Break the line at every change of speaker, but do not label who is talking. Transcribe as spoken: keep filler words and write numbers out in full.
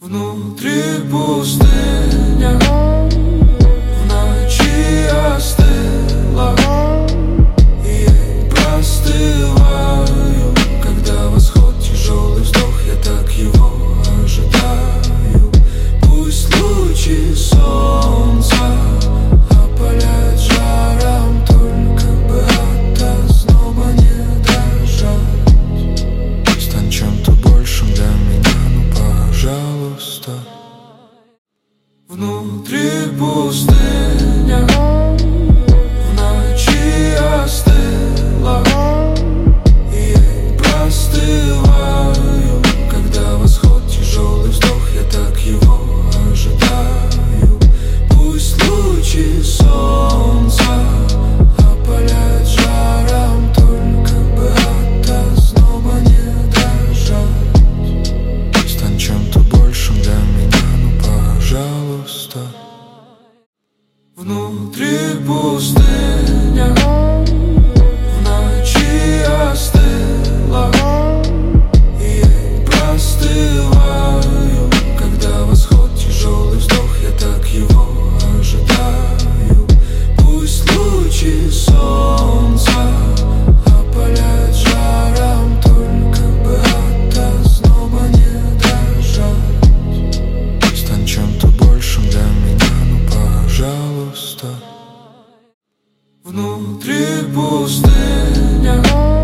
Внутри пустыня, в ночи остыла, и я простываю. Когда восход, тяжелый вздох, я так его ожидаю. Пусть лучи солнца опаляют жаром, только бы от озноба не дрожать. Стань чем-то большим для меня, ну пожалуйста. Внутри пусто.